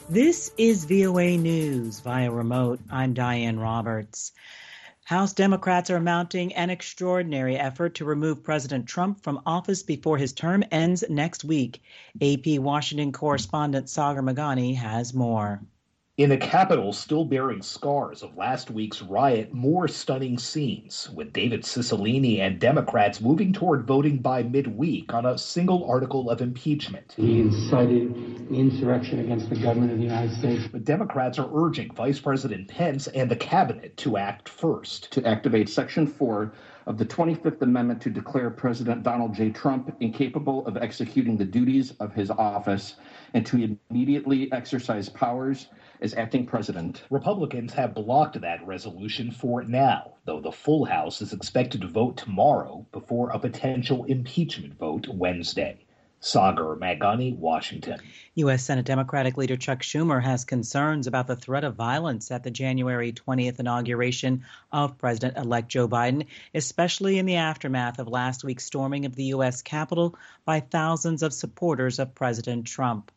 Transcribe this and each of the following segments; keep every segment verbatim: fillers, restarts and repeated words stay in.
This is V O A News via remote. I'm Diane Roberts. House Democrats are mounting an extraordinary effort to remove President Trump from office before his term ends next week. A P Washington correspondent Sagar Meghani has more. In the Capitol, still bearing scars of last week's riot, more stunning scenes, with David Cicilline and Democrats moving toward voting by midweek on a single article of impeachment. He incited insurrection against the government of the United States. But Democrats are urging Vice President Pence and the cabinet to act first. To activate Section four of the twenty-fifth Amendment to declare President Donald J. Trump incapable of executing the duties of his office and to immediately exercise powers as acting president. Republicans have blocked that resolution for now, though the full House is expected to vote tomorrow before a potential impeachment vote Wednesday. Sagar Meghani, Washington. U S. Senate Democratic leader Chuck Schumer has concerns about the threat of violence at the January twentieth inauguration of President-elect Joe Biden, especially in the aftermath of last week's storming of the U S. Capitol by thousands of supporters of President Trump.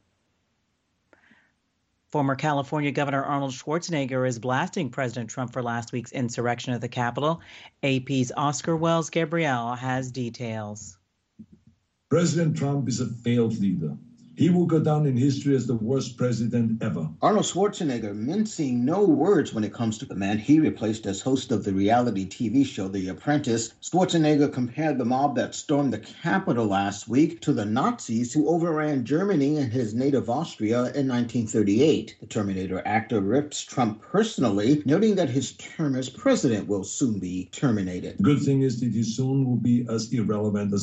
Former California Governor Arnold Schwarzenegger is blasting President Trump for last week's insurrection at the Capitol. A P's Oscar Wells Gabriel has details. President Trump is a failed leader. He will go down in history as the worst president ever. Arnold Schwarzenegger mincing no words when it comes to the man he replaced as host of the reality T V show The Apprentice. Schwarzenegger compared the mob that stormed the Capitol last week to the Nazis who overran Germany and his native Austria in nineteen thirty-eight. The Terminator actor rips Trump personally, noting that his term as president will soon be terminated. The good thing is that he soon will be as irrelevant as